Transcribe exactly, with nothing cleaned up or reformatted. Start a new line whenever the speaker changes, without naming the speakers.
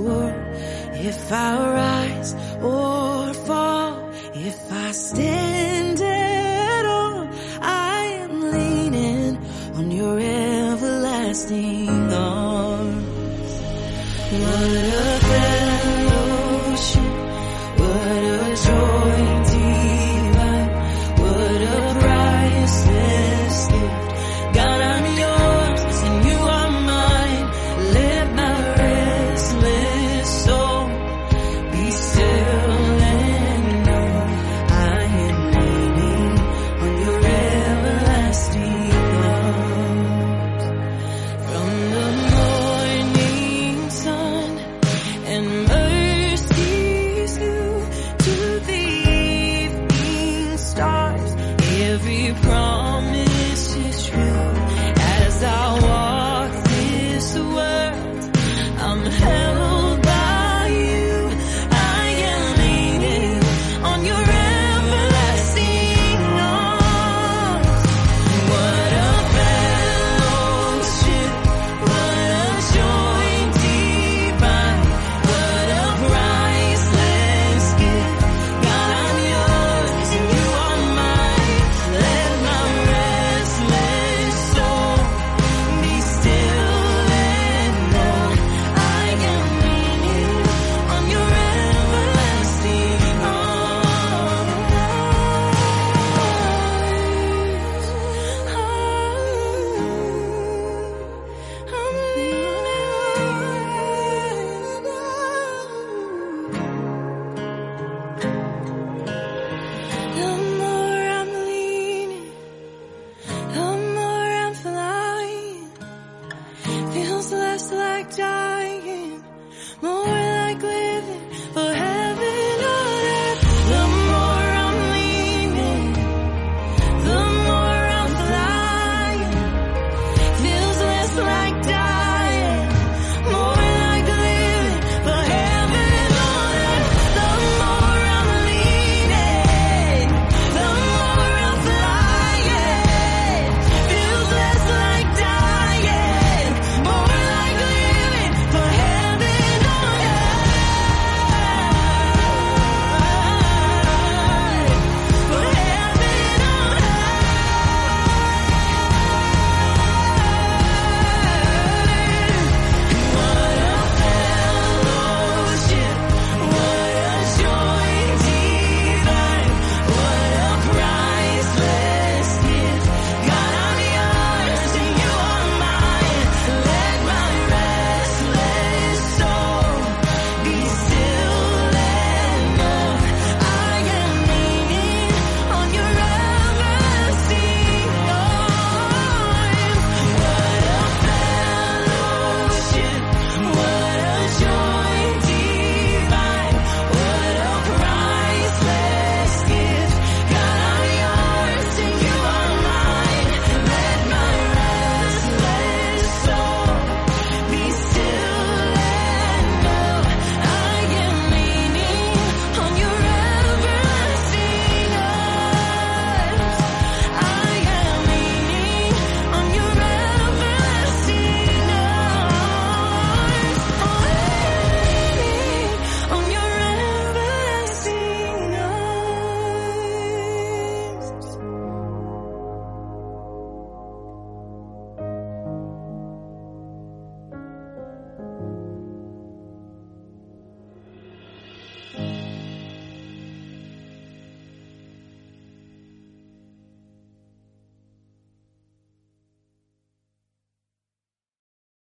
sure if I rise or fall, if I stand at all. I am leaning on your everlasting arms. What a fellowship, what a joy divine, what a priceless gift. God, I'm yours and you are mine. Let my restless soul be still and know I am leaning on your everlasting arms. From the morning sun and mercies new to the evening stars, every promise is true. As I walk this world, I'm held by you. I am leaning on your everlasting arms. What a fellowship, what a joy divine, what a priceless gift. God, I'm yours and you are mine. Let my restless soul be still and know I am leaning on your everlasting arms. I'm leaning. The more I'm leaning, the more I'm flying. Feels less like dying, more